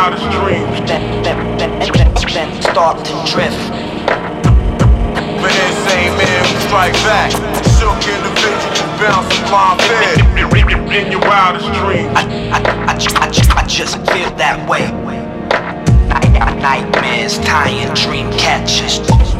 wildest dreams. Then start to drift. But insane man will strike back. Silk individual bouncing my bed. In your wildest dreams. I just feel that way. Nightmares tying dream catchers.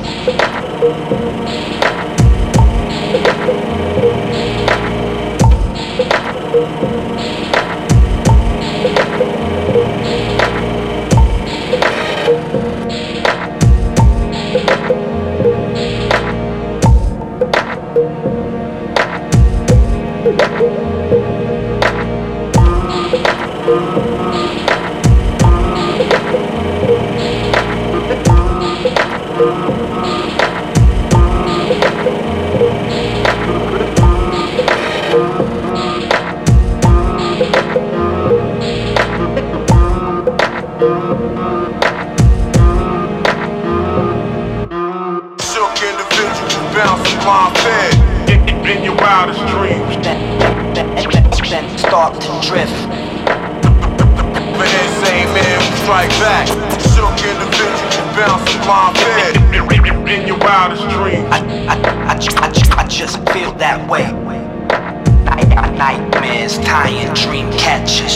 Silk individual bouncing my bed. In your wildest dreams. Then start to drift. But insane man will strike back. Silk individual bouncing my bed. In your wildest dreams. I just feel that way. Nightmares tying dream catchers.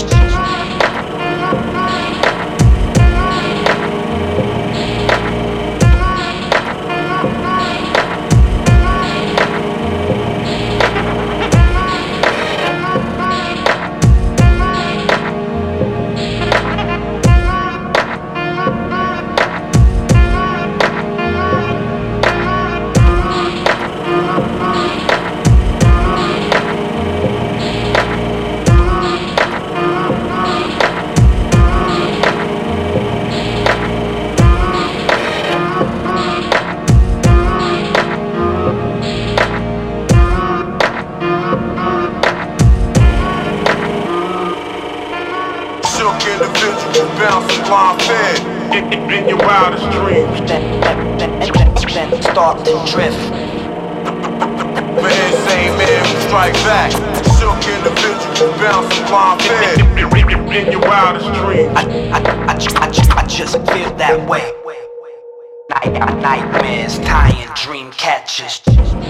Silk individual bouncing my bed. In your wildest dreams. Then start to drift. But insane man will strike back. Silk individual bouncing my bed. In your wildest dreams. I just feel that way. Nightmares tying dream catchers.